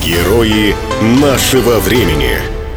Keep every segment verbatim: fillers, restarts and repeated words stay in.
Герои нашего времени.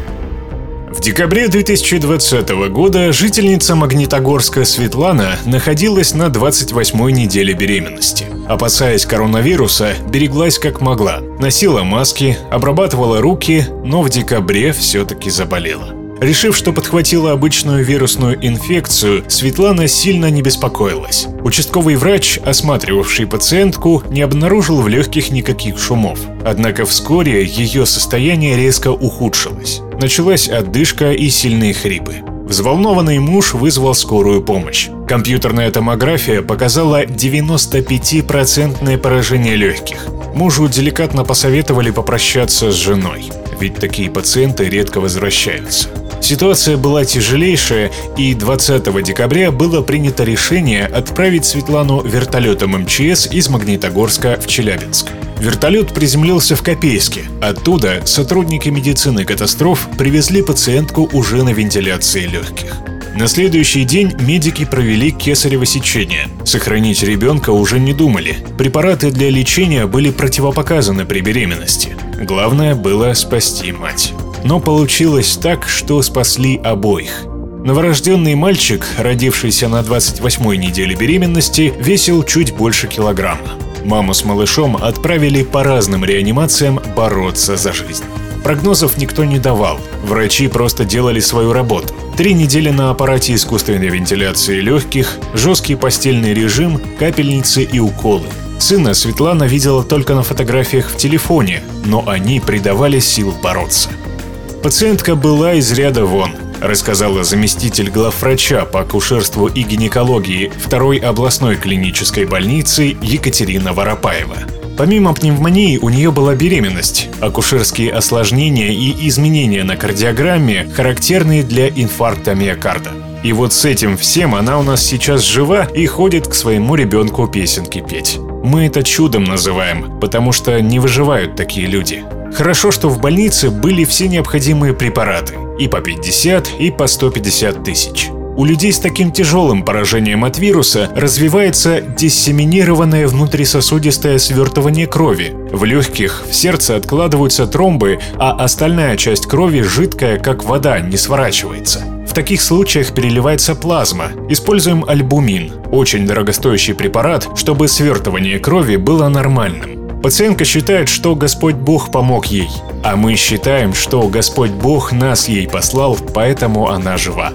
В декабре две тысячи двадцатого года жительница Магнитогорска Светлана находилась на двадцать восьмой неделе беременности. Опасаясь коронавируса, береглась как могла. Носила маски, обрабатывала руки, но в декабре все-таки заболела. Решив, что подхватила обычную вирусную инфекцию, Светлана сильно не беспокоилась. Участковый врач, осматривавший пациентку, не обнаружил в легких никаких шумов. Однако вскоре ее состояние резко ухудшилось. Началась одышка и сильные хрипы. Взволнованный муж вызвал скорую помощь. Компьютерная томография показала девяносто пять процентов поражение легких. Мужу деликатно посоветовали попрощаться с женой, ведь такие пациенты редко возвращаются. Ситуация была тяжелейшая, и двадцатого декабря было принято решение отправить Светлану вертолетом эм че эс из Магнитогорска в Челябинск. Вертолет приземлился в Копейске. Оттуда сотрудники медицины катастроф привезли пациентку уже на вентиляции легких. На следующий день медики провели кесарево сечение. Сохранить ребенка уже не думали. Препараты для лечения были противопоказаны при беременности. Главное было спасти мать. Но получилось так, что спасли обоих. Новорожденный мальчик, родившийся на двадцать восьмой неделе беременности, весил чуть больше килограмма. Маму с малышом отправили по разным реанимациям бороться за жизнь. Прогнозов никто не давал, врачи просто делали свою работу. Три недели на аппарате искусственной вентиляции легких, жесткий постельный режим, капельницы и уколы. Сына Светлана видела только на фотографиях в телефоне, но они придавали сил бороться. Пациентка была из ряда вон, рассказала заместитель главврача по акушерству и гинекологии второй областной клинической больницы Екатерина Воропаева. Помимо пневмонии у нее была беременность, акушерские осложнения и изменения на кардиограмме, характерные для инфаркта миокарда. И вот с этим всем она у нас сейчас жива и ходит к своему ребенку песенки петь. Мы это чудом называем, потому что не выживают такие люди. Хорошо, что в больнице были все необходимые препараты, и по пятьдесят, и по сто пятьдесят тысяч. У людей с таким тяжелым поражением от вируса развивается диссеминированное внутрисосудистое свертывание крови. В легких, в сердце откладываются тромбы, а остальная часть крови жидкая, как вода, не сворачивается. В таких случаях переливается плазма. Используем альбумин, очень дорогостоящий препарат, чтобы свертывание крови было нормальным. Пациентка считает, что Господь Бог помог ей, а мы считаем, что Господь Бог нас ей послал, поэтому она жива.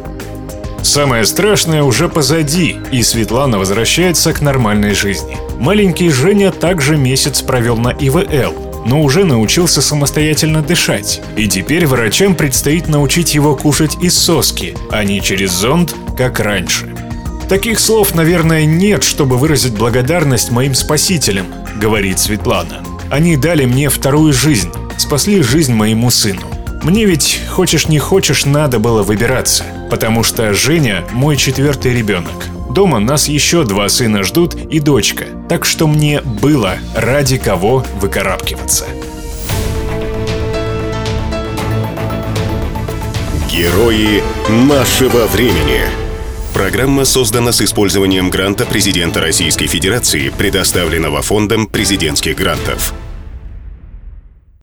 Самое страшное уже позади, и Светлана возвращается к нормальной жизни. Маленький Женя также месяц провел на и вэ эл, но уже научился самостоятельно дышать. И теперь врачам предстоит научить его кушать из соски, а не через зонд, как раньше. Таких слов, наверное, нет, чтобы выразить благодарность моим спасителям, говорит Светлана. Они дали мне вторую жизнь, спасли жизнь моему сыну. Мне ведь, хочешь не хочешь, надо было выбираться, потому что Женя – мой четвертый ребенок. Дома нас еще два сына ждут и дочка, так что мне было ради кого выкарабкиваться. Герои нашего времени. Программа создана с использованием гранта президента Российской Федерации, предоставленного Фондом президентских грантов.